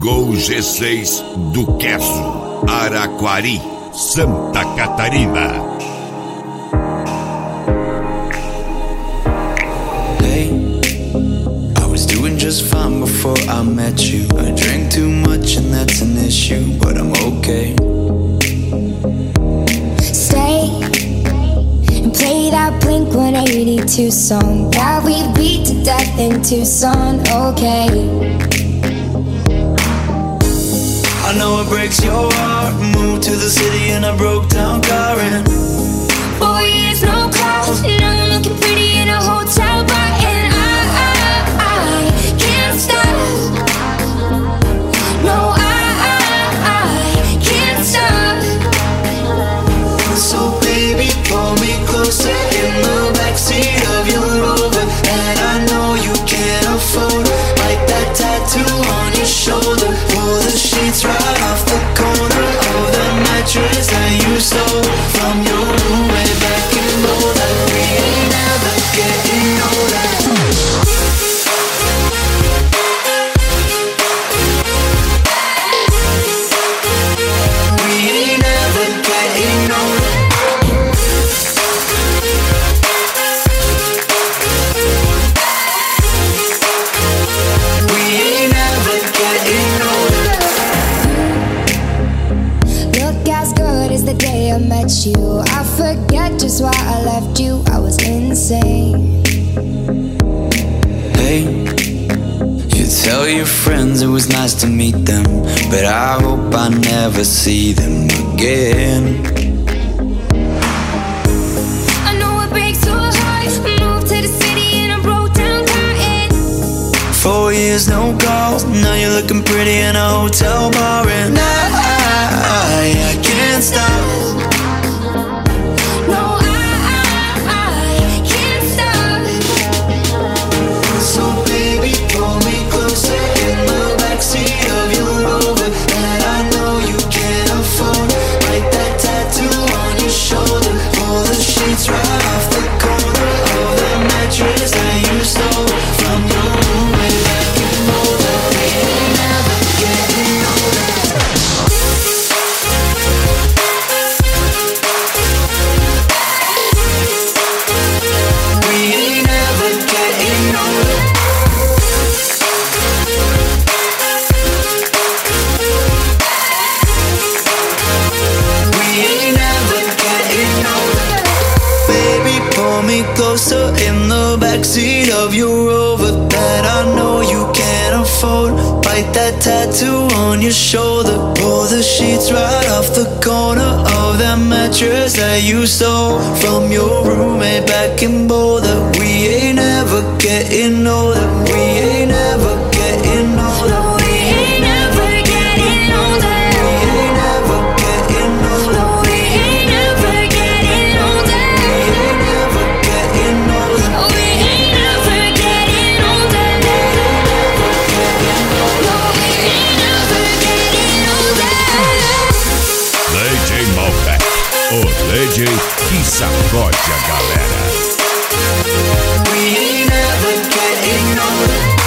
Gol G6 do Queso, Araquari, Santa Catarina. Hey, I was doing just fine before I met you. I drank too much and that's an issue, but I'm okay. Stay and play that Blink-182 song that we beat to death in Tucson, okay. I know it breaks your heart. Moved to the city in a broke down car and 4 years, no calls. Now I'm looking pretty in a hotel bar, and I can't stop. No, I can't stop. so baby, pull me closer in the backseat of your Rover. And I know you can't afford like that tattoo on your shoulder. Pull the sheets right off the corner of the mattress that you stole from your roommate back in Boulder. We ain't never getting older. We ain't never getting older. We ain't never getting older. Look as good as the day I met you. I forget just why I left you. I was insane. Hey, you tell your friends it was nice to meet them, but I hope I never see them again. I know it breaks your heart. Moved to the city in a broke down car, and 4 years, no calls. Now you're looking pretty in a hotel bar, and I can't stop. no, I can't stop. So baby, pull me closer in the backseat of your Rover. And I know you can't afford like that tattoo on your shoulder. Pull the sheets right off the corner of the mattress that you stole from your roommate back in Boulder. We ain't never getting older. We ain't never getting older. We ain't never getting older. Baby, pull me closer in the backseat of your Rover that I know you can't afford. Bite that tattoo on your shoulder. Pull the sheets right off the corner of that mattress that you stole from your roommate back in Boulder. We ain't never getting older. We ain't never getting older. No, we ain't never getting older. We ain't never getting older. No, we ain't never getting older. We ain't never getting older. Oh, we ain't never getting older. No, we ain't never getting older. DJ Malbec, o DJ que sacode a galera. We ain't never getting older.